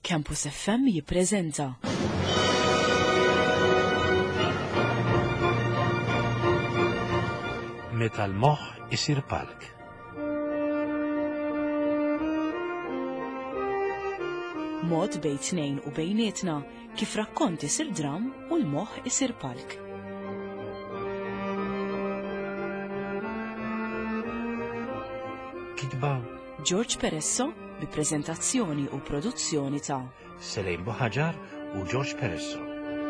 Campus FM jippreżenta. Meta l-moħħ isir palk. Mod bejn tnejn u bejnietna kif rakkont isir dram u l-moħħ isir palk. Kitba George Peresso bi preżentazzjoni u produzzjoni ta' Selejn Boħaġar u George Peresso.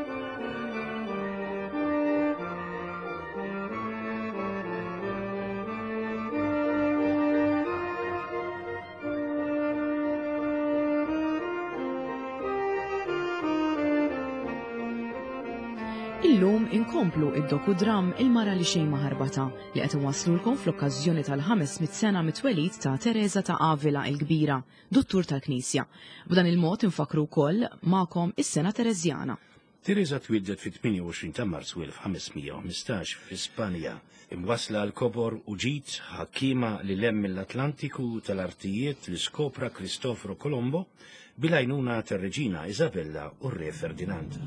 Illum inkomplu id-dokudram Il-mara li xejn ma ħarbata li qed inwasslulkom fl-okkażjoni tal-500 sena mit-twelid ta' Teresa ta' Avila l-Kbira, dottur tal-Knisja. B'dan il-mod infakru wkoll magħkom is-sena Terezjana. Teresa twildet fit-28 ta' Marzu 1515 f'Ispanja. Imwasla l-Kobor u ġiet ħakkima li lem mill-Atlantiku tal-artijiet li skopra Cristoforo Colombo bil-għajnuna tar-Reġina Isabella u r-Re Ferdinand.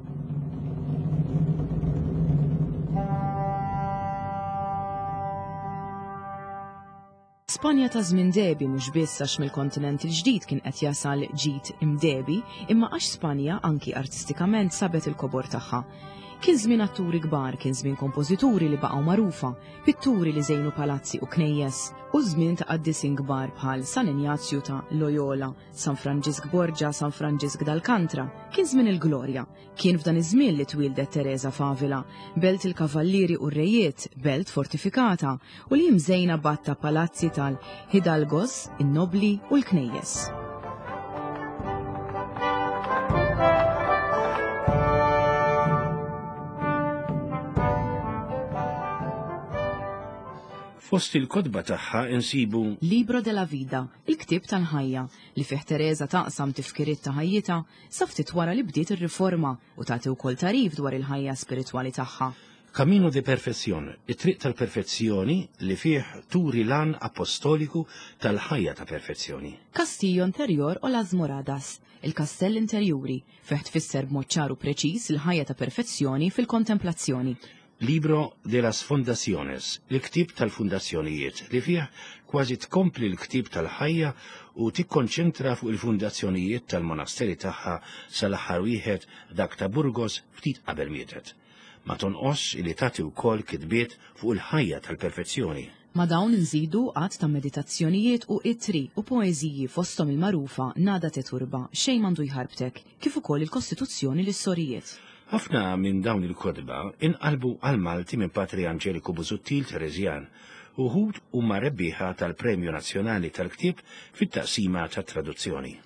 Spanja ta' żmien debi mhux biss għax mill-kontinent il-ġdid kien qed jasal ġid imdebi, imma għax Spanja anki artistikament sabet il-kobor tagħha. Kien żmien atturi kbar, kien żmien kompożituri li baqgħu magħrufa, pitturi li żejnu palazzi u knejjes, u żmien ta' qaddisin kbar bħal San Ignazju ta' Loyola, San Franġisk Borgia, San Franġisk d'Alcantara. Kien żmien il-glorja. Kien f'dan iż-żmien li twildet Teresa f'Avila, belt il-kavallieri u r-rejiet, belt fortifikata, u li mżejna batta palazzi tal-Hidalgos, in-nobli u l-knejjes. Fost il-kodba tagħha insibu Libro della Vida, il-ktib tal-ħajja li fih Teresa taqsam tifkiriet ta' ħajjita sa ftit wara li bdiet ir-riforma u tagħti wkoll tarif dwar il-ħajja spiritwali tagħha. Camino de Perfezzjon, it-triq tal-perfezzjoni li fih turi lan apostoliku tal-ħajja ta' perfezzjoni. Castillo Interior o Las Moradas, il-kastell interjuri, fih tfisser b'mod ċaru preċiż il-ħajja ta' perfezzjoni fil-kontemplazzjoni. Libro de las Fundaciones, l-ktib tal-fundazzjonijiet, li fih kważi tkompli l-ktib tal-ħajja u tikkonċentra fuq il-fundazzjonijiet tal-monasteri tagħha sal-aħħar wieħed dak ta' Burgos ftit qabel mietet. Ma tonqos li tagħti wkoll kitbiet fuq il-ħajja tal-perfezzjoni. Ma dawn nżidu qatt ta' meditazzjonijiet u ittri u poeżiji fosthom il-magħrufa Nada te turba xejn m'għandu jħarbtek, kif ukoll il-Kostituzzjoni lis-sorijiet. Ħafna minn dawn il-kodba inqalbu għal Malti minn Patri Angeliku Busuttil Terezjan u ħud huma rebbieħa tal-Premju Nazzjonali tal-Ktieb fit-taqsima tat-traduzzjoni.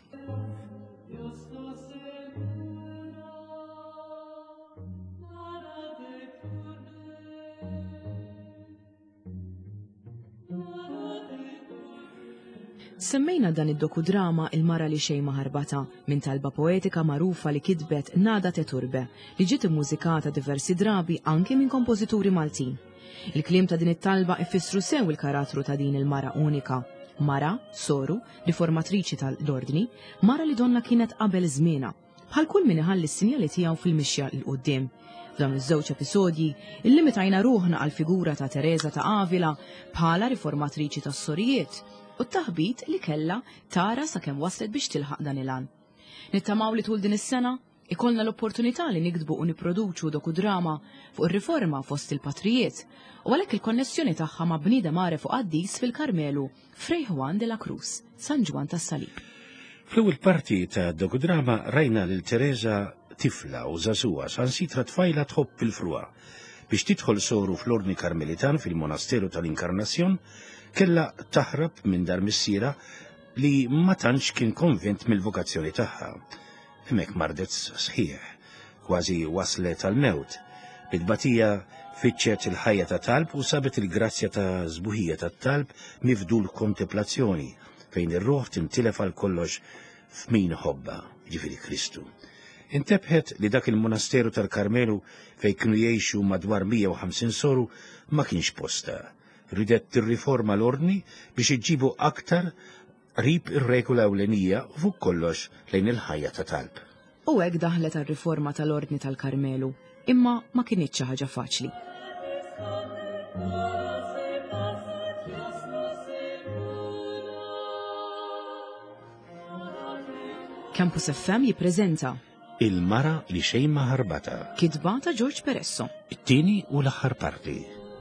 Semmejna dan id-dokudrama Il-mara li xejn ma ħarbata minn talba poetika magħrufa li kitbet Nada te turbe li ġiet immużikata diversi drabi anke minn kompożituri Maltin. Il-kliem ta' din it-talba ifissru sew il-karattru ta' din il-mara unika. Mara, soru, riformatriċi tal-ordni, mara li donna kienet qabel żmiena, bħal kull min iħalli s-sinjali tiegħu fil-mixja l qudiem. F'dawn iż-żewġ episodji illimitajna ruħna għal figura ta' Teresa ta' Avila bħala riformatriċi tas-sorijiet u t-taħbit li kella tara sakemm waslet biex tilħaq dan il-għan. Nittamaw li tul din is-sena ikollna l-opportunità li nikdbu u niproduċu dokudrama fuq ir-riforma fost il-patrijiet u għalhekk il-konnessjoni tagħha ma' bniedem mare fuq Qaddis fil-Karmelu Fray Juan de la Cruz, San Ġwan tas-Salib. Fl-ewwel parti ta' dokudrama rajna lil Teresa tifla u żagħżugħa sansitra tfajla tħobb il-fruwa biex tidħol soru fl-Ordni Karmelitan fil-Monasteru tal-Inkarnazzjon kella taħrab minn dar missiera li ma tantx kien konvint mill-vokazzjoni tagħha. Hemmhekk mardet sħiħ, kważi waslet għal-mewt. Bid-batija fitxet il-ħajja ta' talb u sabet il-grazzja ta' żbuħija tat-talb mifdul kontemplazzjoni fejn ir-ruħ tintilef għal kollox f'min ħobba, ġifieri Kristu. Intebħet li dak il-Monasteru tal-Karmelu fejn kienu jgħixu madwar 150 soru ma kienx posta. Ridet tirriforma l-ordni biex iġibu aktar qrib ir-regola ewlenija fuq kollox lejn il-ħajja ta' talb. U hekk daħlet għar-riforma tal-Ordni tal-Karmelu, imma ma kienitx xi ħaġa faċli. Campus FM jippreżenta Il-mara li xejn ma ħarbata. Kitba ta' George Peresso. It-tieni u l-aħħar parti.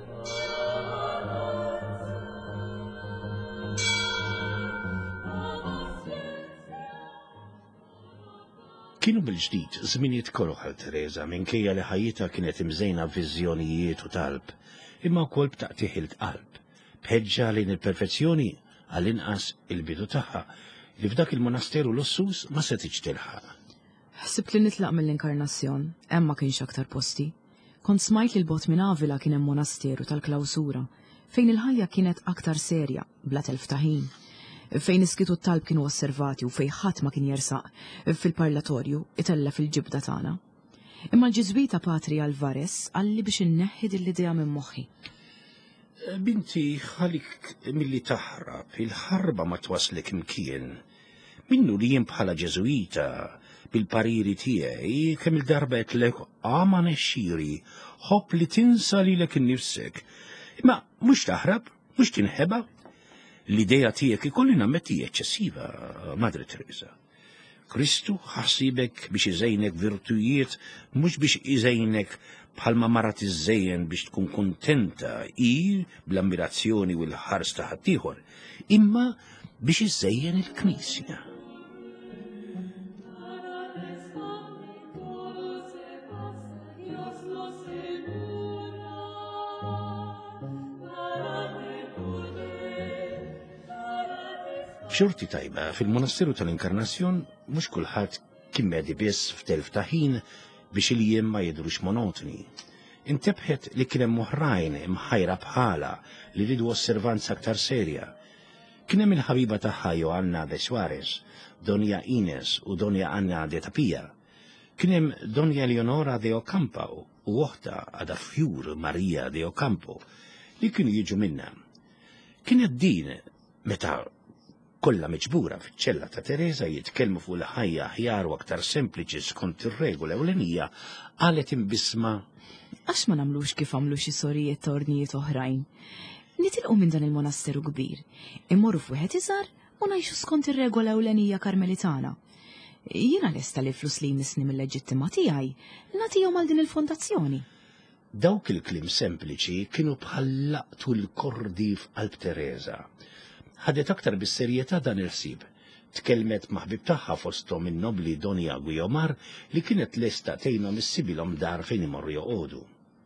Kienu bil-ġdid żminijiet korroħ għal Teresa minkejja li ħajjitha kienet imżejna b'viżjonijiet u talb, imma wkoll b'taqtih il-qalb, bħeġġa lejn il-perfezzjoni għall-inqas il-bidu tagħha li f'dak il-monasteru lussus ma setitx tilħaq. Ħsibt li nitlaq mill-inkarnazzjon, hemm ma kienx aktar posti. Kont smajt li l-bot minn Avila kien hemm monasteru tal-Klawsura, fejn il-ħajja kienet aktar serja, bla telf ta' ħin, fejn iskitu t-talb kienu osservati u fejn ħadd ma kien jersaq fil-parlatorju itella fil-ġibda tagħna. Imma l-Ġiżwita Patri Alvarez għalli biex inneħħid l-idea minn moħħi. Binti ħalik milli taħrab, il-ħarba ma twaslek imkien. Minnu li jien bħala Ġeżwita bil-pariri tiegħi kemm il-darba qedlek ma nexxiri, ħobb li tinsa lilek innifsek. Imma mhux taħrab, mhux tinħeba. L-idea tiegħek ikolli nammetti eċċessiva, Madre Teresa. Kristu ħassibek biex iżejnek virtujiet, mhux biex iżejnek bħalma mara tiżejjen biex tkun kuntenta bl-ammirazzjoni u l-ħars ta' ħaddieħor, imma biex iżejjen il-Knisja. Xorti tajba, fil-monasteru tal-Inkarnazzjon mhux kulħadd kien medi biss f'telf ta' ħin biex il-jiem ma jidrux monotoni. Intebħet li kien hemm oħrajn imħajra bħala li ridu osservanza aktar serja. Kien hemm il-ħabiba tagħha Joanna de Suarez, Donja Ines u Donja Anna de Tapia. Kien hemm Donja Leonora de Ocampo u oħta Adafjur Maria de Ocampo li kienu jiġu minna. Kienet din meta kollha miġbura fiċ-ċella ta' Teresa jitkellmu fuq il-ħajja aħjar u aktar sempliċi skont ir-regola ewlenija qalet imbisma: Għax ma nagħmlux kif għamlu xi sorijiet ta' ordnijiet oħrajn. Nitilqu minn dan il-monasteru kbir, immorru f'wieħed iżgħar u ngħixu skont ir-regola ewlenija karmelitana. Jiena lesta li flus li jmissni mill-leġittima tiegħi nagħtihom għal din il-fondazzjoni. Dawk il-kliem sempliċi kienu bħal laqtu l-kordi f'qalb Teresa. Ħadet aktar bis-serjetà dan il-ħsieb. Tkellmet maħbib tagħha fosthom in-nobli Donja Guiomar li kienet lesta tgħinhom issibilhom dar fejn imorru joqogħdu.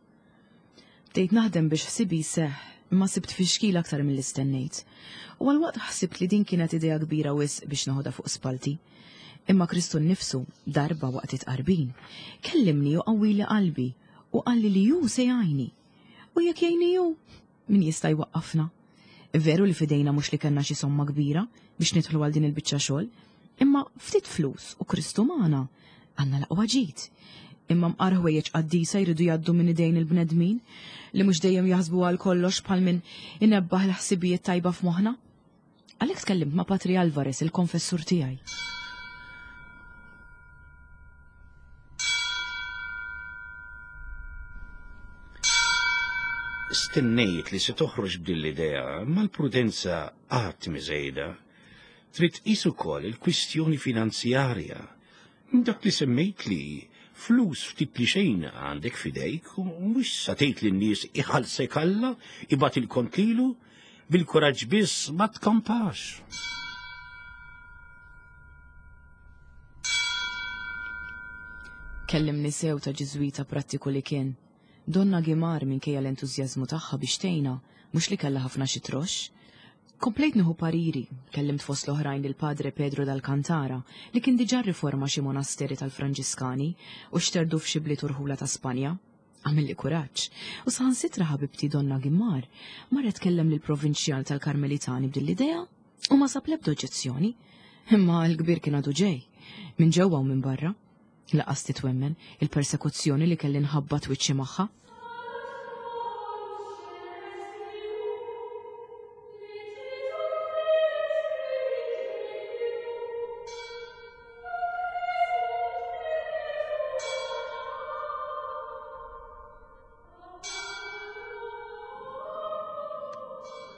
Bdejt naħdem biex ħsibi seħ, imma sibt fi xkil aktar mill-istennejt. U għalwaqt ħsibt li din kienet idea kbira wisq biex noħodha fuq spalti. Imma Kristu nnifsu darba waqt itqarbin kellimni u qawwili qalbi u qalli li ju se jgħinni. U jekk jgħinni ju, min jista' jwaqqafna? Veru li fidejna mhux li kellna xi somma kbira biex nidħlu għal din il-biċċa xogħol, imma ftit flus u Kristu magħna għandna laqwa ġid. Imma mqar ħwejjeġ qaddisa jridu jgħaddu minn idejn il-bnedmin li mhux dejjem jaħsbu għal kollox bħal min inebbaħ l-ħsibijiet tajba f'moħħna. Għalhekk tkellimt ma' Patri Alvarez, il-konfessur tiegħi. Stennejt li se toħroġ b'din l-idea, ma l-prudenza qatt miżejda. Trid tqis ukoll il-kwistjoni finanzjarja. Dak li semmejt li flus ftit li xejn għandek fidejk u mhux sa tgħid lin-nies iħallsek Alla ibagħt il-kont lilu bil-kuraġġ biss ma tkampax. Kellimni sew ta' Ġiżwita prattiku li kien. Donna Guiomar minkejja l-entużjażmu tagħha biex tgħinha, mhux li kellha ħafna xi trox. Komplejt nieħu pariri, kellimt fost l-oħrajn il-Padre Pedro dal-Cantara li kien diġà riforma xi monasteri tal-Franġiskani u xterdu f'xi bliet urħula ta' Spanja. Għamilli kuraġġ u saħansitra ħabibti Donna Guiomar marret tkellem lill-provinċjal tal-Karmelitani b'din l-idea u ma sab l-ebda oġġezzjoni. Imma l-kbir kien għadu ġej, minn ġewwa u minn barra. Laqas titwemmen il-persekuzzjoni li kelli nħabba twiċċi magħha.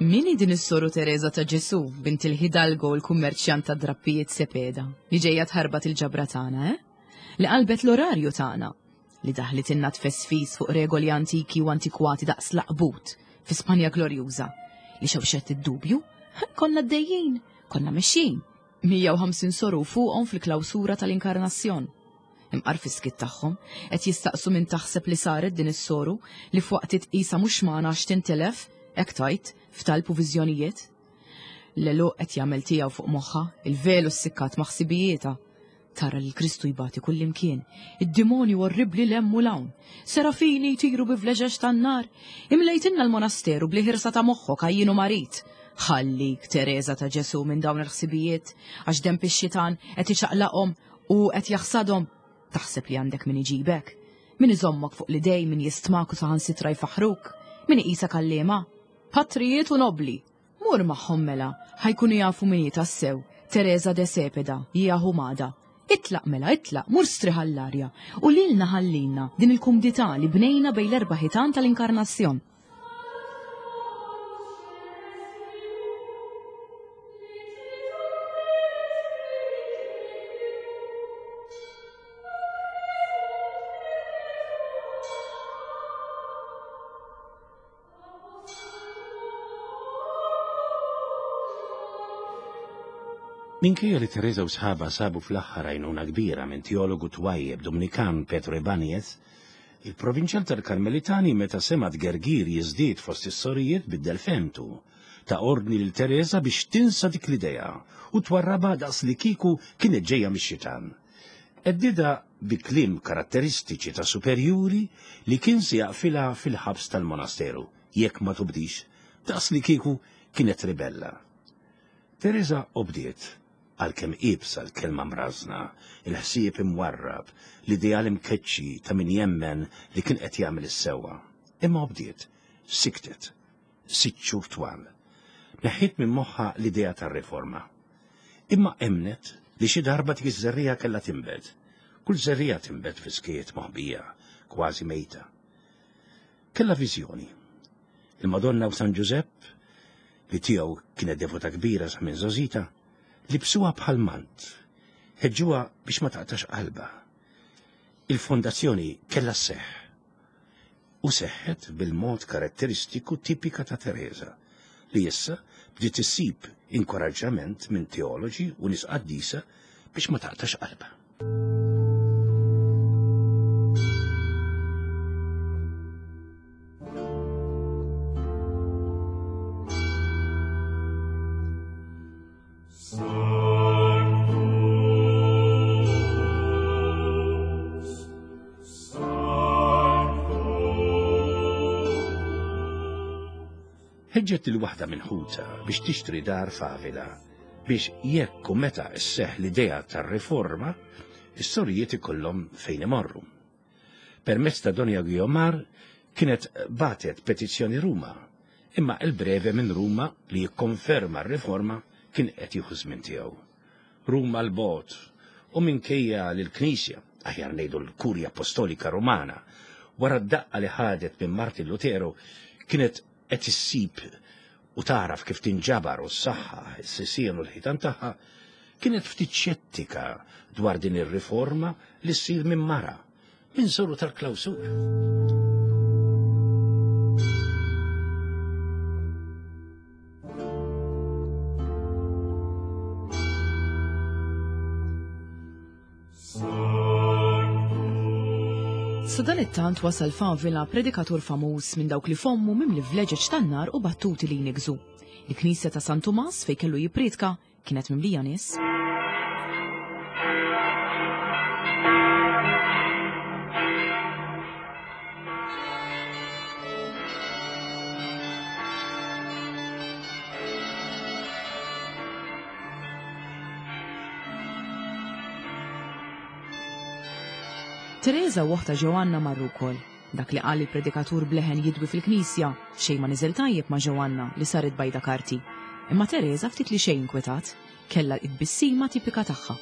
Mini din is-soru Teresa ta' Ġesu, bint il-Hidalgo u l-kummerċjant ta' drappijiet Sepeda, li ġejja tħarbat il-ġabra tagħna, Li qalbet l-orarju tagħna, li daħlit inna tfesfis fuq regoli antiki u antikwati daqs laqbut fi Spanja glorjuża, li xewxet id-dubju, konna d-dejjin, konna mexxin, 150 soru fuqhom fil-klawsura tal-Inkarnazzjon. Imqarfiskit tagħhom qed jistaqsu minn taħseb li saret din is-soru li fuqt tqisa mhux magħna għax tintelef hekk tajt f'talb u viżjonijiet. L-eluq qed jagħmel tiegħu fuq moħħa, il-velu s-sikkat maħsibijieta. Tara li Kristu jbati kullimkien, id-dimonju orribli lemmu lawn, serafini jtiru bi vleġeġ tan-nar, imlejtinna l-monasteru bli ħirsa ta' moħħok għajjinu marit. Ħallik Teresa ta' Ġesu minn dawn il-ħsibijiet, għax dem pix-xitan qed iċaqlaqhom u qed jaħsadhom. Taħseb li għandek min iġibek, min iżommok fuq l-idej, min jistmak u saħansitra jfaħruk, min iqisa kallima, patrijiet u nobli. Mur magħhom mela, ħajkunu jafu min jitassew, Teresa de Sepeda, hija ħumada. Itlaq mela, itlaq, mur striħallarja, u lilna ħallina din il-kumdità li bnejna bej l-erba' ħitan tal-Inkarnazzjon. Minkejja li Teresa u sħaba sabu fl-aħħar għajnuna kbira minn teologu twajjeb Dominikan Petro Ibanez, il-provinċjal tal-Karmelitani meta semat Gergir jiżdied fost is-sorijiet biddel femtu ta' ordni lil Teresa biex tinsa dik l-idea u twarraba daqs li kieku kienet ġejja mix-xitan. Eddida bi kliem karatteristiċi ta' superjuri li kien si jaqfilha fil-ħabs tal-monasteru, jekk ma tubdix, daqs li kieku kienet ribella. Teresa obdiet, għal-kem ibsa l-kelma mrażna, il-ħsieb imwarrab, l-ideal imkeċċi ta' min jemmen li kien qed jagħmel is-sewwa. Imma obdiet, siktet, 6 xhur twal. Neħħiet minn moħħa l-idea tar-riforma. Imma emnet li xi darba dik iż-żerrija kellha tinbed. Kull żerrija tinbed fi skiet moħbija, kważi mejta. Kellha viżjoni. Il-Madonna u San Giuseppe, li tiegħu kienet devota kbira sa minn Żożita, li bsuha bħal mant, ħeġġuha biex ma taqtax qalba. Il-fondazzjoni kellha sseħħ. U seħħet bil-mod karatteristiku tipika ta' Teresa, li issa bdiet issib inkoraġġament minn teoloġi u nies qaddisa biex ma taqtax qalba. Ħeġġet il-waħda minn ħuta biex tixtri dar f'Avila biex jekk u meta sseħħ l-idea tar-riforma, is-sorijiet ikollhom fejn imorru. Permezz ta' Donja Guiomar kienet batet petizzjoni Ruma, imma il-breve minn Ruma li jikkonferma r-riforma kien qed jieħu żmien tiegħu. Ruma l-bot u minkejja lill-Knisja, aħjar ngħidu l-Kurja Apostolika Rumana, wara d-daqqa li ħadet minn Martin Lutero kienet qed issib u taraf kif tinġabar u s-saħħa, s-sissien u l-ħitan tagħha, kienet ftit xettika dwar din ir-riforma li ssir minn mara, minn soru tal-klawsur. Sadan it-tant wasal f'Avila predikatur famuż minn dawk li fommu mimli vleġeġ tan-nar u battuti li jnigżu. Il-Knisja ta' San Tumas fejn kellu jippriedka kienet mimlija nies. Teresa u oħta Ġoanna marru wkoll. Dak li qal il-predikatur bleħen jidwi fil-Knisja xejn ma niżel tajjeb ma' Ġoanna li saret bajda karti. Imma Teresa ftit li xejn inkwetat, kellha l-qbissima tipika tagħha.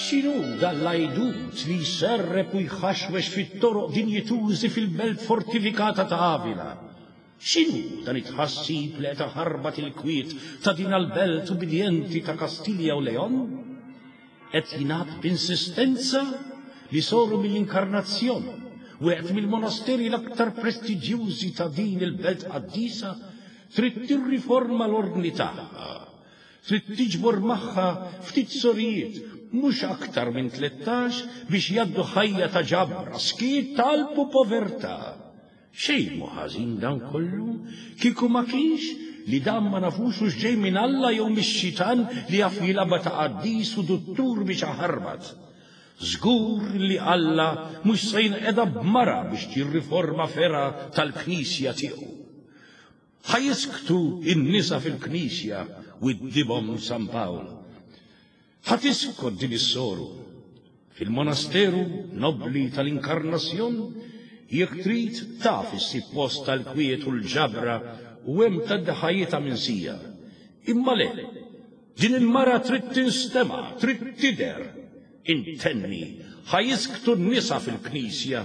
X'inhu dal-lajdut li jserreb u jħaxwex fit-toroq dinjetużi fil-belt fortifikata ta' Avila? X'inhu dan it-tħassib li qed ħarbat il-kwiet ta' din l-belt ubidjenti ta' Kastilja u Leon? Qed jingħad b'insistenza li soru mill-Inkarnazzjon u qed mill-monasteri l-aktar prestiġjużi ta' din il-belt qaddisa trid tirriforma l-ordni tagħha. Trid tiġbor magħha ftit sorijiet mhux aktar minn 13 biex jgħaddu ħajja ta' ġabra, skiet, talb u povertà. Xejn mhu ħażin dan kollu kieku ma kienx li dan ma nafux ġej minn Alla jew mix-xitan li jaf jilaba ta' qaddis u duttur biex ħarbat. Żgur li Alla mhux se jinqeda b'mara biex jirriforma fera tal-Knisja tiegħu. Ħajisktu in-nisa fil-Knisja u ddibhom San Pawl. Ħatiskot din is-soru fil-monasteru nobli tal-Inkarnazzjon jekk trid taf issib post tal-kwiet u l-ġabra u hemm tad-ħajjita minsija. Imma le, din il-mara trid tinstema', trid tidher. Intenni, ħajisktu n-nisa fil-Knisja.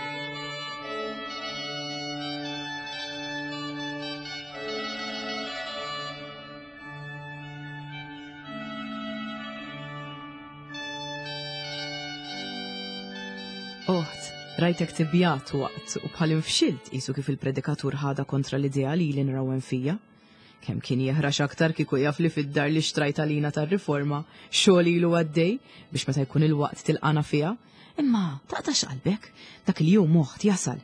Rajtek tibjat waqt u bħal infxilt qisu kif il-predikatur ħada kontra l-idea li l-inrawen fija. Kemm kien jeħrax aktar kieku jaf li fid-dar li xtrajta lina tar-riforma xogħol ilu għaddej biex meta jkun il-waqt tilqana fiha. Imma taqtax qalbek dak il-jum moħħ jasal.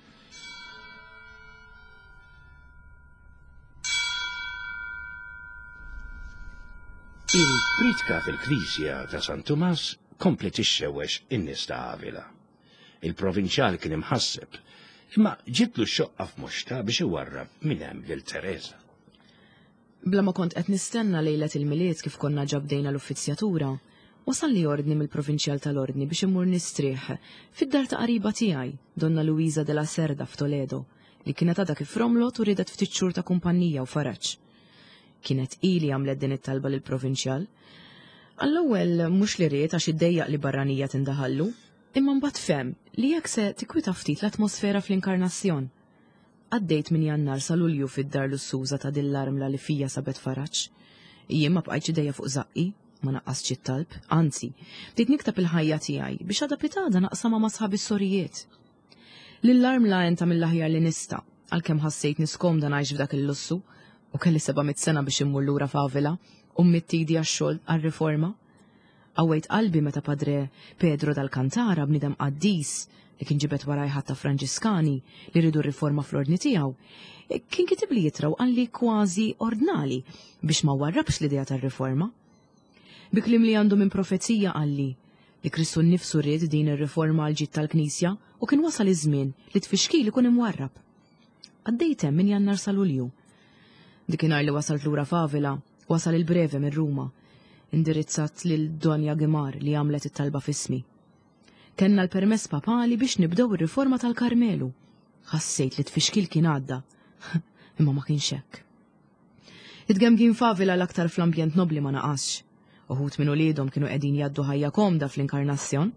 Il-pritka fil-Knisja ta' San Tumas komplet ixxewwex in-nies ta' Avila. Il-provinċjal kien imħasseb, imma ġiblu xoqqa f'moxta biex iwarrab minn hemm lil Teresa. Bla ma kont qed nistenna lejlet il-miliet kif konna ġabdejna l-uffiċjatura, wasal li ordni mill-provinċjal tal-ordni biex immur nistrieħ fid-dar ta' qariba tiegħi, Donna Luisa della Serda f'Toledo, li kienet għadha kif romlot u ridet ftit xhur ta' kumpanija u faraġġ. Kienet ili għamlet din it-talba lill-provinċjal. Għall-ewwel mhux li ried għax iddejjaq li barranija tindaħallu, imma mbagħad fehem li jekk se tikkwita ftit l-atmosfera fl-Inkarnazzjon. Għaddejt minn Jannar sa Lulju fid-dar lussuża ta' dill-armla li fija sabet faraġġ. Jien ma bqajtx idejja fuq zaqqi, ma naqqasx it-talb, anzi, bdejt niktab il-ħajja tiegħi biex għadha pitada naqsama ma' sħabi s-sorijiet. Lill-armla enta mill-aħjar li nista' għalkemm ħassejt niskomda ngħix f'dak il-lussu u kelli 700 sena biex immur lura f'Avila u mmittidi għax-xogħol għar-riforma. Għawajt qalbi meta Padre Pedro dal-Kantara bnidem qaddis li kien ġibet waraj ħatta Franġiskani li ridu riforma fl-ordni tiegħu, kien kitib li jitraw għalli kważi ordnali biex ma warrabx l-idea tar-riforma. Biklim li għandu minn profezija għalli li Kristu nnifsu ried din ir-riforma għal ġid tal-Knisja u kien wasal iż-żmien li tfixkil ikun imwarrab. Għaddejtem minn Jannar sa Lulju. Dikinhar li wasalt lura f'Avila, wasal il-breve minn Ruma, indirizzat lil Donja Gimar li għamlet it-talba f'ismi. Kenna l-permess papali biex nibdew ir-riforma tal-Karmelu. Ħassejt li tfixkil kien għadda, imma ma kienx hekk. It-gemgin f'Avila l-aktar fl-ambjent nobli ma naqasx. Uħut minn uliedhom kienu qegħdin jgħaddu ħajja komda fl-Inkarnazzjon.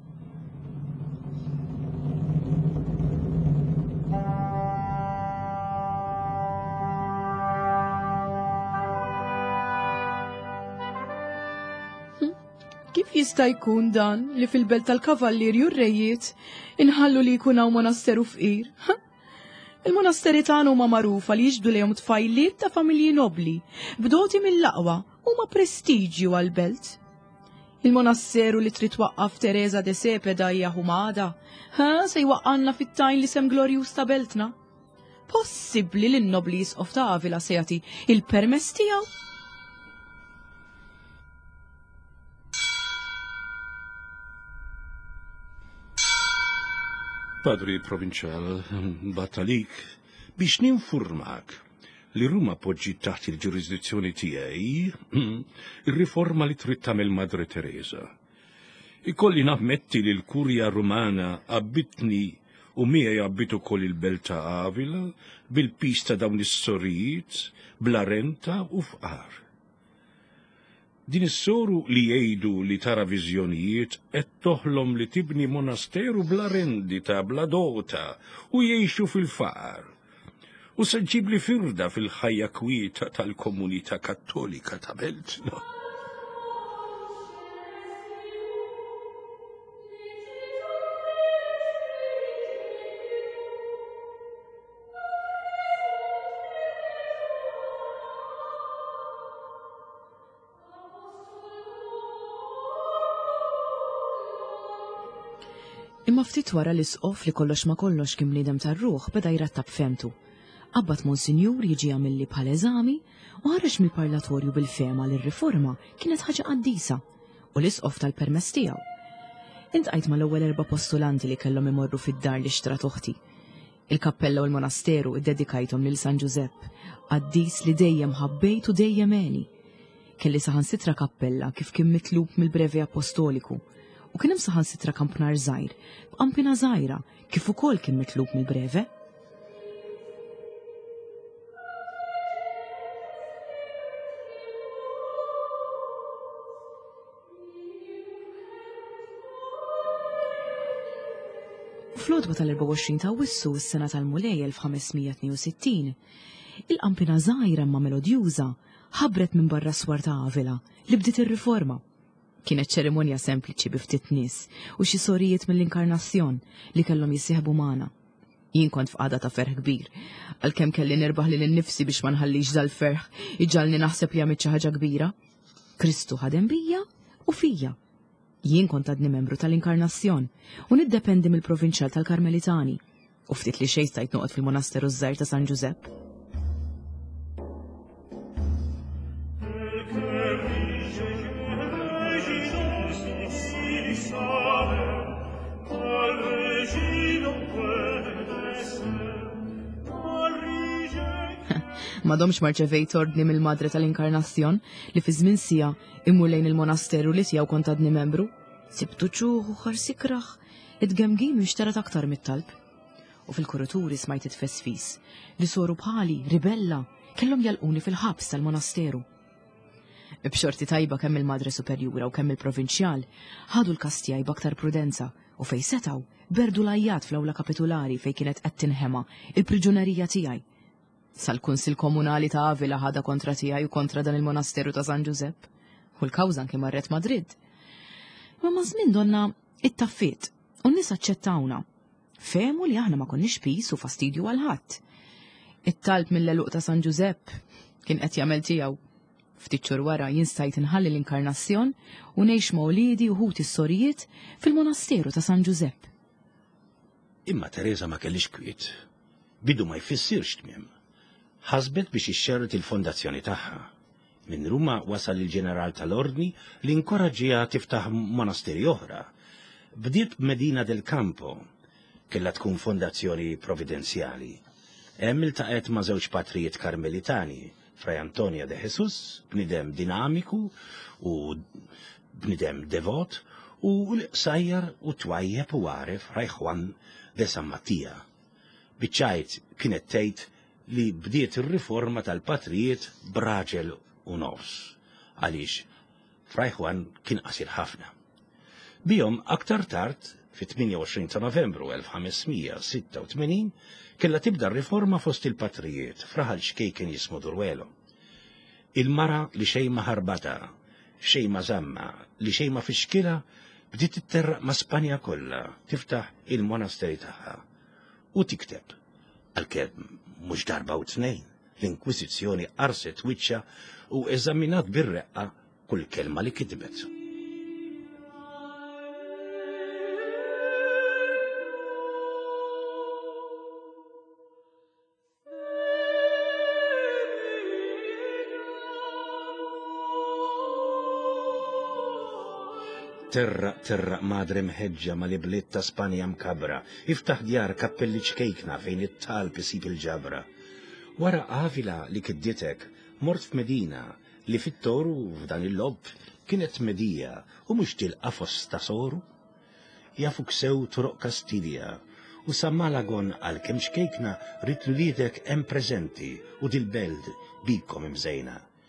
Kif jista' jkun dan li fil-belt tal-Kavallirju r-Rejjiet inħallu li jkun hawn monasteru fqir? Il-monasteri tagħna huma magħrufa li jiġbdu lejhom tfajliet ta' familji nobli, bdoti mill-aqwa huma prestiġju għall-belt. Il-monasteru li trid twaqqaf Teresa de Sepeda hija ħumada, se jwaqqalna fit-tajn li sem glorjuż ta' beltna. Possibbli li n-nobli jisqof ta' Avila se jagħti il-permess tiegħu? Padri Provinċjal, battalik biex ninfurmak li Ruma poġġi taħt il-ġurisdizzjoni tiegħi ir-riforma li trid tagħmel Madre Teresa. Ikolli nammetti li l-Kurja Rumana qabbitni u miegħi qabbitu ukoll il-belt ta' Avila bil-pis ta' dawn is-sorijiet bla renta u fqar. Din is-soru li jgħidu li tara viżjonijiet qed toħlom li tibni monasteru bla rendita, bla dota u jgħixu fil-faqar. U se ġib li firda fil-ħajja kwieta tal-komunità Kattolika ta' Beltna. Imma ftit wara l-isqof li kollox ma kollox kien bniedem tar-ruħ beda jrattab femtu. Abbat Monsinjur jiġi għamilli bħal eżami u ħareġ mill-parlatorju bil-fema li r-riforma kienet ħaġa qaddisa u l-isqof tal-permess tiegħu. Intqajt mal-ewwel 4 postulanti li kellhom imorru fid-dar li xtrat uħti. Il-kappella u l-monasteru iddedikajthom lil San Giuseppe, qaddis li dejjem ħabbejt u dejjem għeni. Kelli saħansitra kappella kif kien mitlub mill-brevi apostoliku u kien hemm saħansitra kampnar żgħir, b'qampina żgħira kif ukoll kien mitlub mill-breve. Fl-odba tal-24 ta' Wissu s-sena tal-Mulej 1562, il-qampina żgħira ma melodjuża ħabbret minn barra swar ta' Avila li bdiet ir-riforma. Kienet ċerimonja sempliċi bi ftit nies u xi sorijiet mill-inkarnazzjon li kellhom jissieħbu magħna. Jien kont f'qagħda ta' ferħ kbir, għalkemm kelli nirbaħ lil innifsi biex ma nħallix dal-ferħ iġġalni naħseb li għamilt xi ħaġa kbira. Kristu ħadem bija u fija. Jien kont għadni membru tal-inkarnazzjon u niddependi mill-provinċjal tal-Karmelitani u ftit li xejn stajt noqgħod fil-monasteru żgħir ta' San Giuseppe. Madomx marċevejt ordni mill-madre tal-inkarnazzjon li fi żmien sija immur lejn il-monasteru li tiegħu kont għadni membru. Sibtu ċuħ u ħarsikraħ, id-gemgim jixtarat aktar mit-talb. U fil-kuraturi smajt it-fesfis li soru bħali, ribella, kellhom jalquni fil-ħabs tal-monasteru. B'xorti tajba kemm il-madre superjura u kemm il-provinċjal ħadu l-kastijaj b'aktar prudenza u fej setaw berdu lajjat fl-awla kapitulari fej kienet qed tinħema il-priġunerija tiegħi. Sal-Kunsil Komunali ta' Avila ħada kontra tiegħi u kontra dan il-monasteru ta' San Giuseppe u l-kawża anke marret Madrid. Ma żmien donna it-taffiet u n-nies aċċettawna. Fehmu li aħna ma konniex pis u fastidju għal ħadd. It-talb mill-eluq ta' San Giuseppe kien qed jagħmel tiegħu. Ftit xhur wara jien stajt inħalli l-inkarnazzjon u ngħix mawliedi u ħut is-sorijiet fil-monasteru ta' San Giuseppe. Imma Teresa ma kellix kwiet. Bidu ma jfissirx tmiem. Ħasbet biex ixxerret il-fondazzjoni tagħha. Minn Ruma wasal il-ġeneral tal-Ordni li inkoraġġiha tiftaħ monasteri oħra. Bdiet b'Medina del Campo, kellha tkun fondazzjoni providenzjali. Hemm iltaqet ma' żewġ patrijiet karmelitani, Fray Antonio de Jesus, bnidem dinamiku u bnidem devot, u l-qsajjar u twajjeb u għaref Fray Juan de San Mattia. Biċċajt kienet tgħid li bdiet ir-riforma tal-patrijiet b'raġel u nofs, għaliex Fray Juan kien qasir ħafna. Bihom aktar tard, fit-28 ta' Novembru 1586, kellha tibda r-riforma fost il-patrijiet fraħal xkejken jismu Durwelo. Il-mara li xejn ma ħarbata, xejn ma żamma, li xejn ma fixkila, bdiet titterraq ma' Spanja kollha tiftaħ il-monasteri tagħha u tikteb. Għalkemm mhux darba u tnejn, l-Inkwiżizzjoni qarset wiċċha u eżaminat bir-reqqa kull kelma li kitbet. Terra madre mħeġġa ma li bliet ta' Spanja mkabra, iftaħ djar kappelli ċkejkna fejn it-talb isib il-ġabra. Wara Avila li kiddietek, mort f'Medina li fit-toru f'dan il-lob kienet medija u mhux tilqa' fosta soru. Jafuk sew Toroq Kastilja u sa Malagon għalkemm xkejkna rid lidek hemm preżenti u dil-beld bikom imżejna.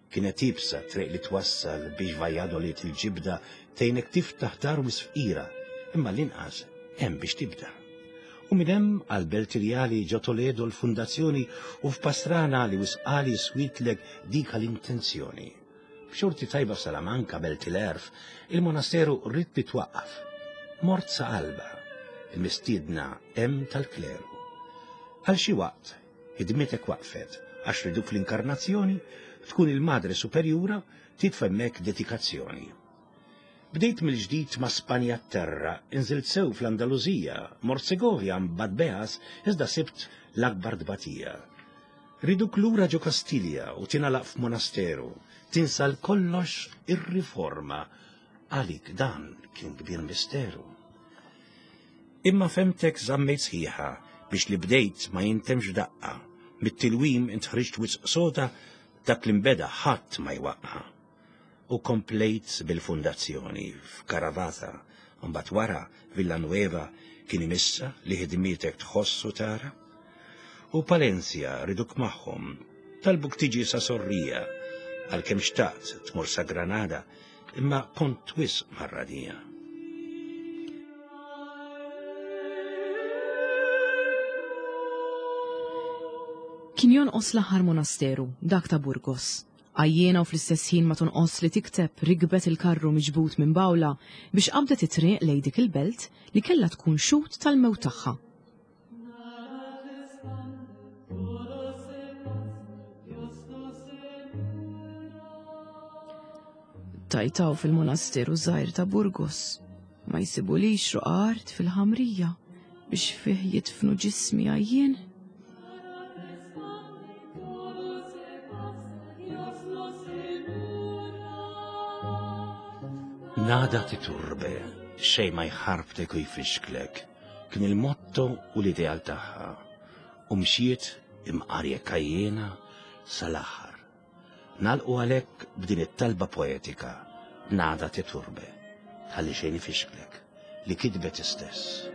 kienet tibsa triq li twassal biex Valladolid il-ġibda tejnek tiftaħ dar misfqira, imma l-inqas hemm biex tibda. U minn hemm għal Beltirjali ġo Toledo l-fundazzjoni u f'Pastrana li wisqali switlek dik l-intenzjoni. B'xorti tajba Salamanca Beltilerf il-monasteru rrid li twaqqaf. Mort sa qalba, il-mistiedna hemm tal-kleru. Għal xi waqt ħidmietek waqfet għax riduk l-inkarnazzjoni tkun il-Madre Superjura titfemmek dedikazzjoni. Bdejt mill-ġdid ma' Spanja terra, inżilt sew fl-Andaluzija, mort Segovja mbagħad Beas iżda sibt l-akbar dbatija. Riduk lura ġo Kastilja u tingħalaq f'monasteru, tinsal kollox ir-riforma, għalik dan kien kbir misteru. Imma femtek żammejt sħiħa biex li bdejt ma jintemx daqqa, mit-tilwim intħriġt wisq soda dak li nbeda ħadd ma jwaqqa. U komplejt bil-fundazzjoni f'Caravata, mbagħad wara Villanueva kien imissa li ħidmietek tħossu tara. U Palencia riduk magħhom talbuk tiġi sa Sorrija, għalkemm xtaqt tmur sa Granada, imma kont wisq marradija. Kien jonqos l-aħħar monasteru, dak ta' Burgos. Għajjena u fl-istess ħin ma tonqos li tikteb rigbet il-karru miġbut minn bawla biex qabdet it-triq lejn dik il-belt li kellha tkun xut tal-mewt tagħha. Tajtaw fil-monasteru żgħir ta' Burgos ma jsibulix ruqart fil-ħamrija biex fih jitfnu ġismi għajjen. Nada titurbe, xej ma jħarbtek u jfixklek, kien il-motto u l-ideal tagħha. U mxiet imqarja kajjena sal-aħħar. Nalqu għalhekk b'din it-talba poetika, nada titurbe, ħalli xejn ifixklek, li kitbet istess.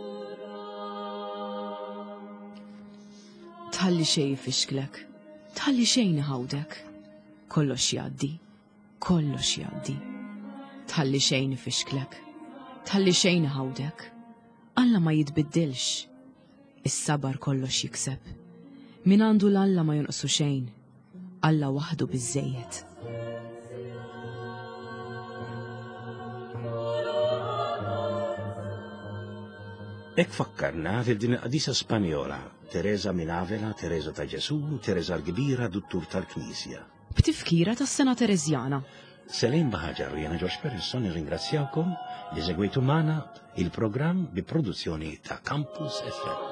Tħalli xejn ifixklek, tħalli xejn iħawdek. Kollox jgħaddi, kollox jgħaddi. Tħalli xejn ifixklek, tħalli xejn iħawdek. Alla ma jitbiddilx, is-sabar kollox jikseb. Min għandu l-Alla ma jonqsu xejn, Alla waħdu biżżejjed. Ek fakkarna fil-din il-qadisa Spanjola, Teresa min Avila, Teresa ta' Ġesu, Teresa l-Kbira, duttur tal-Knisja. B'tifkira tas-sena Terezjana. Selejn Baħaġar u jena Ġorġ Peresson nirringrazzjawkom li segwejtu magħna il-programm bi produzzjoni ta' Campus FM.